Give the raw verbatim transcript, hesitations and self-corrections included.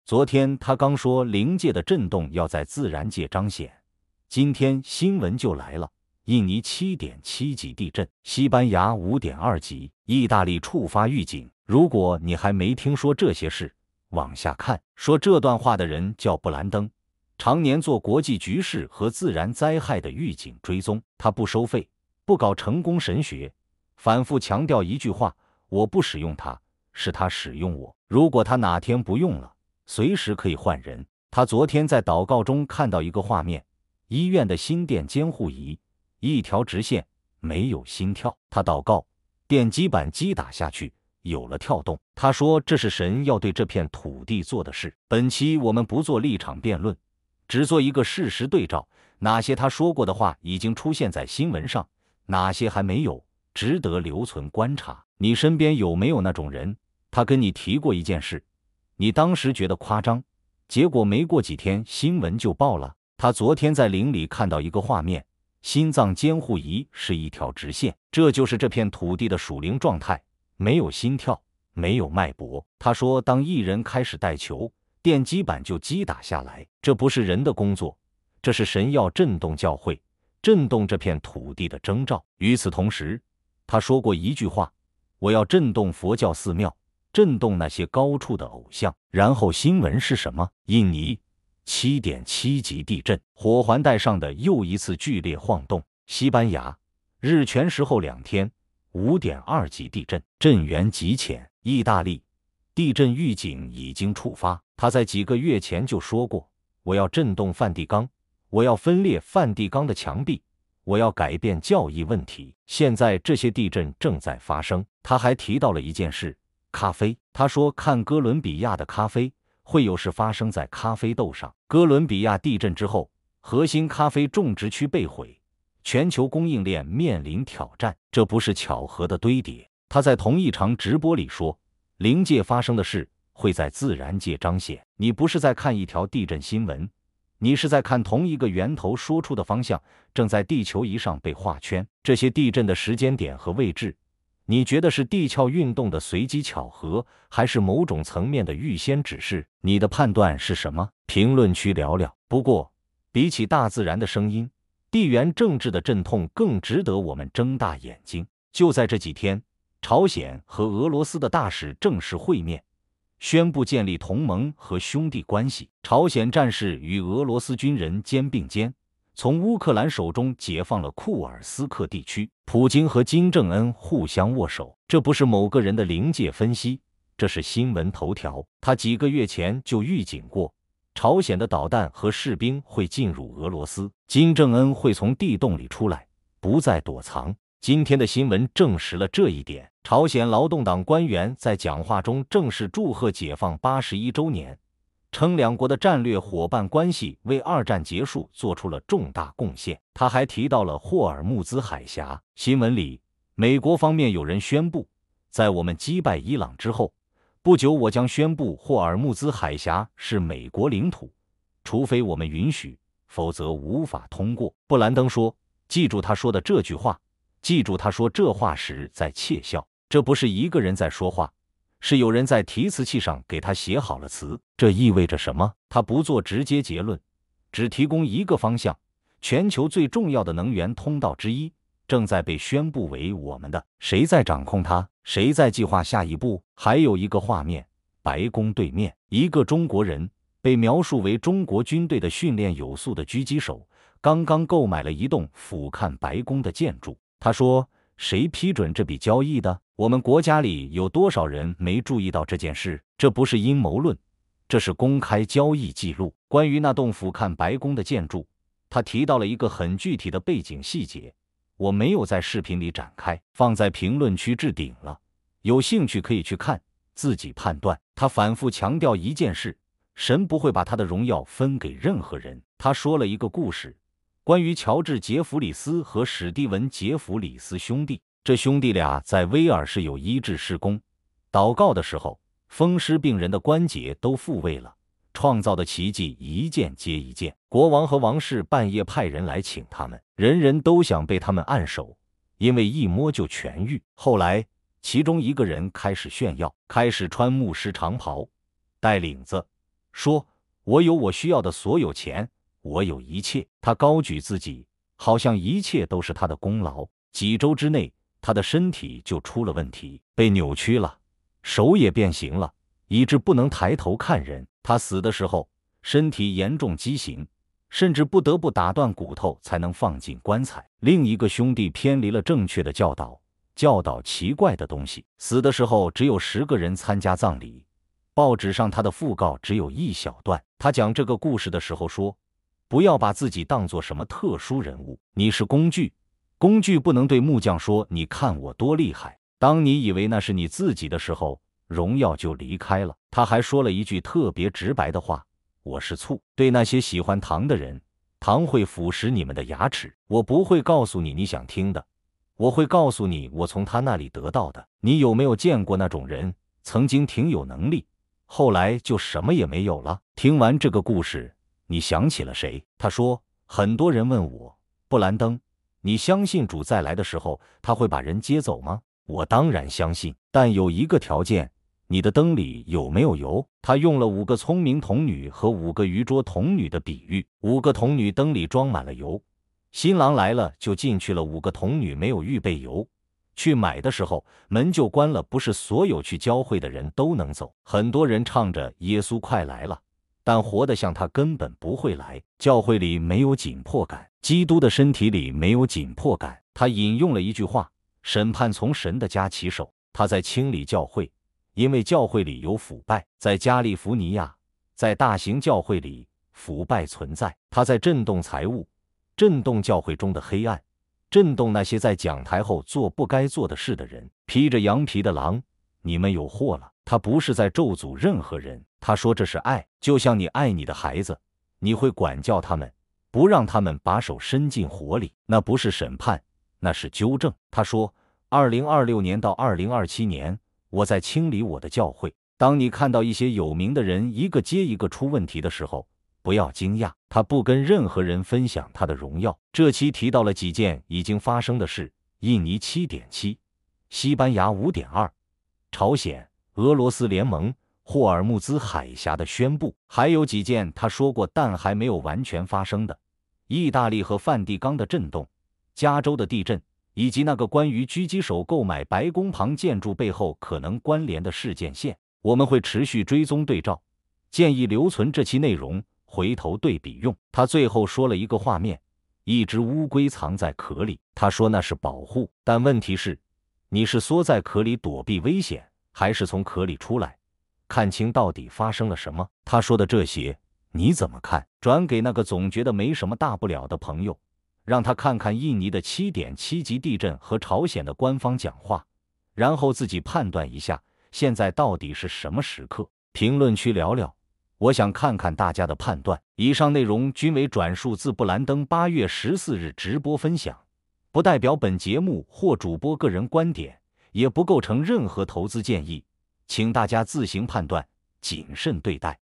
昨天他刚说灵界的震动要在自然界彰显，今天新闻就来了。印尼 七点七 级地震，西班牙 五点二 级，意大利触发预警。如果你还没听说这些事，往下看。说这段话的人叫布兰登，常年做国际局势和自然灾害的预警追踪。他不收费，不搞成功神学，反复强调一句话：我不使用它，是他使用我。如果他哪天不用了，随时可以换人。他昨天在祷告中看到一个画面，医院的心电监护仪，一条直线，没有心跳。他祷告，电击板击打下去，有了跳动。他说这是神要对这片土地做的事。本期我们不做立场辩论，只做一个事实对照，哪些他说过的话已经出现在新闻上，哪些还没有，值得留存观察。你身边有没有那种人，他跟你提过一件事，你当时觉得夸张，结果没过几天新闻就报了。他昨天在灵里看到一个画面，心脏监护仪是一条直线，这就是这片土地的属灵状态，没有心跳，没有脉搏。他说当艺人开始带球，电击板就击打下来，这不是人的工作，这是神要震动教会，震动这片土地的征兆。与此同时，他说过一句话：我要震动佛教寺庙，震动那些高处的偶像。然后新闻是什么？印尼 七点七 级地震，火环带上的又一次剧烈晃动。西班牙日全食后两天 五点二 级地震，震源极浅。意大利地震预警已经触发。他在几个月前就说过，我要震动梵蒂冈，我要分裂梵蒂冈的墙壁，我要改变教义问题。现在这些地震正在发生。他还提到了一件事，咖啡。他说看哥伦比亚的咖啡，会有事发生在咖啡豆上。哥伦比亚地震之后，核心咖啡种植区被毁，全球供应链面临挑战，这不是巧合的堆叠。他在同一场直播里说，灵界发生的事会在自然界彰显。你不是在看一条地震新闻，你是在看同一个源头说出的方向正在地球仪上被画圈。这些地震的时间点和位置，你觉得是地壳运动的随机巧合，还是某种层面的预先指示？你的判断是什么？评论区聊聊。不过，比起大自然的声音，地缘政治的阵痛更值得我们睁大眼睛。就在这几天，朝鲜和俄罗斯的大使正式会面，宣布建立同盟和兄弟关系。朝鲜战士与俄罗斯军人肩并肩，从乌克兰手中解放了库尔斯克地区。普京和金正恩互相握手，这不是某个人的灵界分析，这是新闻头条。他几个月前就预警过，朝鲜的导弹和士兵会进入俄罗斯，金正恩会从地洞里出来，不再躲藏。今天的新闻证实了这一点。朝鲜劳动党官员在讲话中正式祝贺解放八十一周年，称两国的战略伙伴关系为二战结束做出了重大贡献。他还提到了霍尔木兹海峡。新闻里，美国方面有人宣布，在我们击败伊朗之后，不久我将宣布霍尔木兹海峡是美国领土，除非我们允许，否则无法通过。布兰登说，记住他说的这句话，记住他说这话时在窃笑。这不是一个人在说话，是有人在提词器上给他写好了词。这意味着什么？他不做直接结论，只提供一个方向。全球最重要的能源通道之一正在被宣布为我们的。谁在掌控它？谁在计划下一步？还有一个画面，白宫对面，一个中国人被描述为中国军队的训练有素的狙击手，刚刚购买了一栋俯瞰白宫的建筑。他说，谁批准这笔交易的？我们国家里有多少人没注意到这件事？这不是阴谋论，这是公开交易记录。关于那栋俯瞰白宫的建筑，他提到了一个很具体的背景细节，我没有在视频里展开，放在评论区置顶了，有兴趣可以去看，自己判断。他反复强调一件事，神不会把他的荣耀分给任何人。他说了一个故事，关于乔治·杰弗里斯和史蒂文·杰弗里斯兄弟。这兄弟俩在威尔士有医治施工，祷告的时候，风湿病人的关节都复位了，创造的奇迹一件接一件。国王和王室半夜派人来请他们，人人都想被他们按手，因为一摸就痊愈。后来，其中一个人开始炫耀，开始穿牧师长袍，带领子， 说：“我有我需要的所有钱，我有一切。”他高举自己，好像一切都是他的功劳。几周之内，他的身体就出了问题，被扭曲了，手也变形了，以致不能抬头看人。他死的时候，身体严重畸形，甚至不得不打断骨头才能放进棺材。另一个兄弟偏离了正确的教导，教导奇怪的东西。死的时候只有十个人参加葬礼，报纸上他的讣告只有一小段。他讲这个故事的时候说：“不要把自己当作什么特殊人物，你是工具。工具不能对木匠说你看我多厉害。当你以为那是你自己的时候，荣耀就离开了。”他还说了一句特别直白的话：“我是醋，对那些喜欢糖的人，糖会腐蚀你们的牙齿。我不会告诉你你想听的，我会告诉你我从他那里得到的。你有没有见过那种人，曾经挺有能力，后来就什么也没有了？”听完这个故事，你想起了谁？他说：“很多人问我，布兰登，你相信主再来的时候他会把人接走吗？”我当然相信，但有一个条件，你的灯里有没有油？他用了五个聪明童女和五个愚拙童女的比喻。五个童女灯里装满了油，新郎来了就进去了，五个童女没有预备油，去买的时候门就关了。不是所有去教会的人都能走。很多人唱着耶稣快来了，但活得像他根本不会来。教会里没有紧迫感，基督的身体里没有紧迫感。他引用了一句话：审判从神的家起手。他在清理教会，因为教会里有腐败。在加利福尼亚，在大型教会里，腐败存在。他在震动财务，震动教会中的黑暗，震动那些在讲台后做不该做的事的人。披着羊皮的狼，你们有祸了。他不是在咒诅任何人，他说这是爱，就像你爱你的孩子，你会管教他们，不让他们把手伸进火里。那不是审判，那是纠正。他说，二零二六年到二零二七年，我在清理我的教会。当你看到一些有名的人一个接一个出问题的时候，不要惊讶，他不跟任何人分享他的荣耀。这期提到了几件已经发生的事：印尼 七点七， 西班牙 五点二， 朝鲜、俄罗斯联盟、霍尔木兹海峡的宣布，还有几件他说过但还没有完全发生的：意大利和梵蒂冈的震动，加州的地震，以及那个关于狙击手购买白宫旁建筑背后可能关联的事件线。我们会持续追踪对照，建议留存这期内容，回头对比用。他最后说了一个画面：一只乌龟藏在壳里，他说那是保护，但问题是，你是缩在壳里躲避危险，还是从壳里出来，看清到底发生了什么？他说的这些你怎么看？转给那个总觉得没什么大不了的朋友，让他看看印尼的 七点七 级地震和朝鲜的官方讲话，然后自己判断一下现在到底是什么时刻。评论区聊聊，我想看看大家的判断。以上内容均为转述自布兰登八月十四日直播分享，不代表本节目或主播个人观点，也不构成任何投资建议，请大家自行判断，谨慎对待。